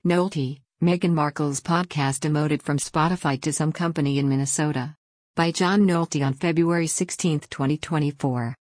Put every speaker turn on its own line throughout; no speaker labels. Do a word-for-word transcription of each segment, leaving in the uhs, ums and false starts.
Nolte, Meghan Markle's podcast demoted from Spotify to some company in Minnesota. By John Nolte on February sixteenth, twenty twenty-four.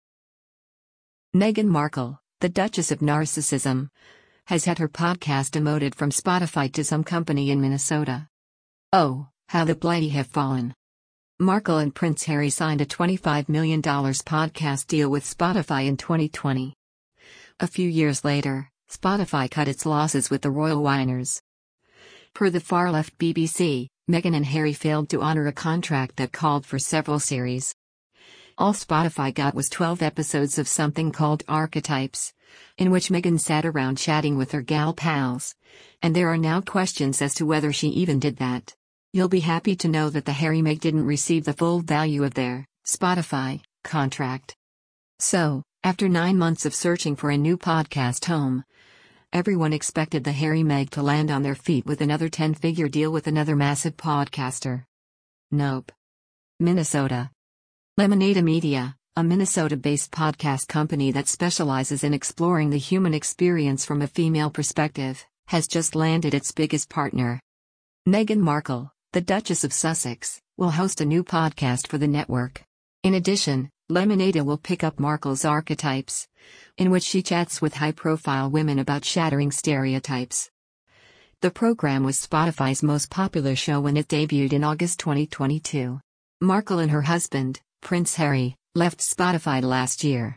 Meghan Markle, the Duchess of Narcissism, has had her podcast demoted from Spotify to some company in Minnesota. Oh, how the blighty have fallen. Markle and Prince Harry signed a twenty-five million dollars podcast deal with Spotify in twenty twenty. A few years later, Spotify cut its losses with the royal whiners. Per the far-left B B C, Meghan and Harry failed to honor a contract that called for several series. All Spotify got was twelve episodes of something called Archetypes, in which Meghan sat around chatting with her gal pals. And there are now questions as to whether she even did that. You'll be happy to know that the Harry-Meg didn't receive the full value of their Spotify contract. So, after nine months of searching for a new podcast home, everyone expected the Harry-Meg to land on their feet with another ten-figure deal with another massive podcaster. Nope. Minnesota. Lemonada Media, a Minnesota-based podcast company that specializes in exploring the human experience from a female perspective, has just landed its biggest partner. Meghan Markle, the Duchess of Sussex, will host a new podcast for the network. In addition, Lemonada will pick up Markle's Archetypes, in which she chats with high-profile women about shattering stereotypes. The program was Spotify's most popular show when it debuted in August twenty twenty-two. Markle and her husband, Prince Harry, left Spotify last year.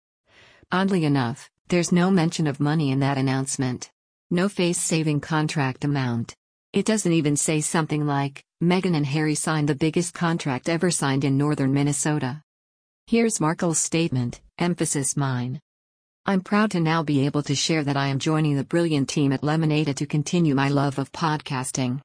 Oddly enough, there's no mention of money in that announcement. No face-saving contract amount. It doesn't even say something like, Meghan and Harry signed the biggest contract ever signed in northern Minnesota. Here's Markle's statement, emphasis mine. I'm proud to now be able to share that I am joining the brilliant team at Lemonada to continue my love of podcasting.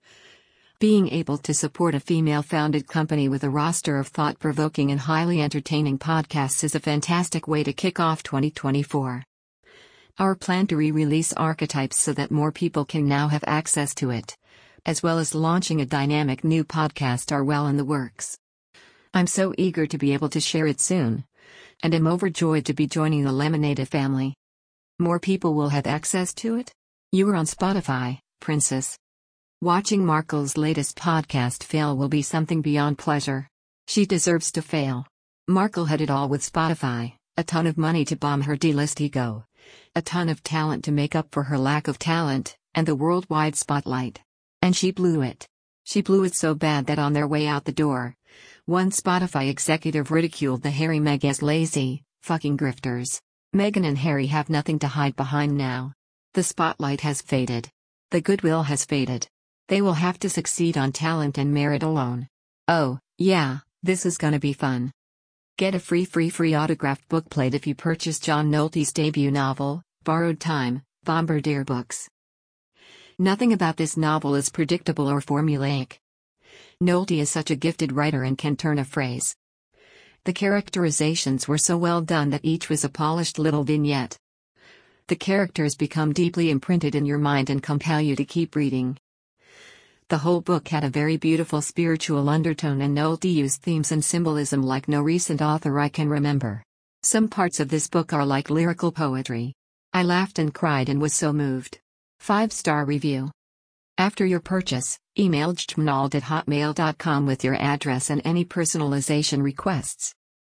Being able to support a female-founded company with a roster of thought-provoking and highly entertaining podcasts is a fantastic way to kick off twenty twenty-four. Our plan to re-release Archetypes so that more people can now have access to it, as well as launching a dynamic new podcast, are well in the works. I'm so eager to be able to share it soon, and am overjoyed to be joining the Lemonada family. More people will have access to it? You are on Spotify, princess. Watching Markle's latest podcast fail will be something beyond pleasure. She deserves to fail. Markle had it all with Spotify, a ton of money to bomb her D-list ego, a ton of talent to make up for her lack of talent, and the worldwide spotlight. And she blew it. She blew it so bad that on their way out the door, one Spotify executive ridiculed the Harry-Meg as lazy, fucking grifters. Meghan and Harry have nothing to hide behind now. The spotlight has faded. The goodwill has faded. They will have to succeed on talent and merit alone. Oh, yeah, this is gonna be fun. Get a free free free autographed bookplate if you purchase John Nolte's debut novel, Borrowed Time, Bombardier Books. Nothing about this novel is predictable or formulaic. Nolte is such a gifted writer and can turn a phrase. The characterizations were so well done that each was a polished little vignette. The characters become deeply imprinted in your mind and compel you to keep reading. The whole book had a very beautiful spiritual undertone, and Nolte used themes and symbolism like no recent author I can remember. Some parts of this book are like lyrical poetry. I laughed and cried and was so moved. five-star review. After your purchase, email jtmnald at hotmail dot com with your address and any personalization requests.